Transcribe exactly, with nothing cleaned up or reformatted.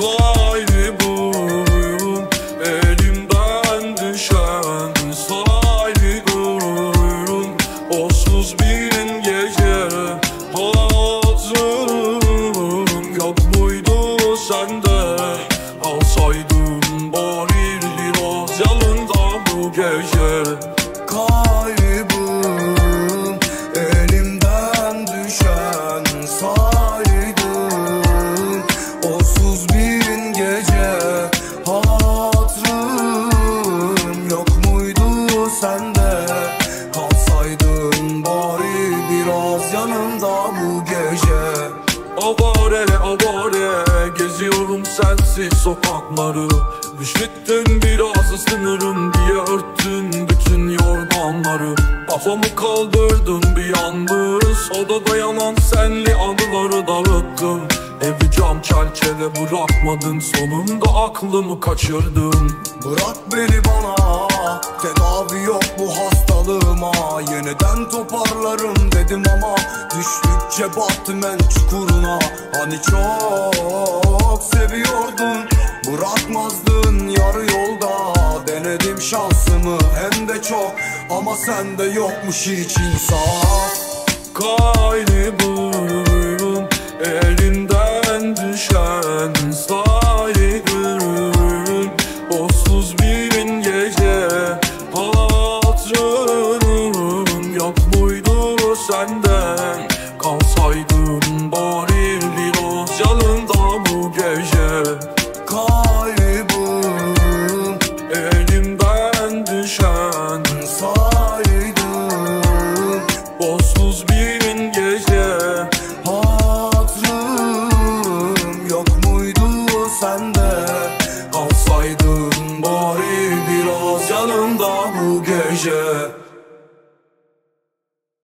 Kaybım elimden düşen saygım, onsuz bin gece hatırım yok muydu sende? Alsaydın bari biraz yanında bu gece. Kaybım elimden düşen saydım, onsuz bin gece hatırım yok muydu sende? Kalsaydın bari biraz yanımda bu gece. Avare avare geziyorum sensiz sokakları, üşüttün biraz ısınırım diye örttün bütün yorganları. Kafamı kaldırdın bir yalnız, odada yanan senli anıları dağıttım. Evi cam çerçeve bırakmadın, sonunda aklımı kaçırdın. Bırak beni bana, tedavi yok bu hastalığıma. Yeniden toparlarım dedim ama düştükçe battım en çukuruna. Hani çok seviyordun, bırakmazdın yarı yolda. Denedim şansımı hem de çok, ama sende yokmuş hiç insaf. Kaybım elimden düşen saygım, onsuz bin gece hatırım yok muydu senden? Kalsaydın bari biraz yanında bu gece. Kaybım elimden düşen saydım, onsuz bin gece hatırım yok muydu sende? Kalsaydın bari biraz yanımda bu gece.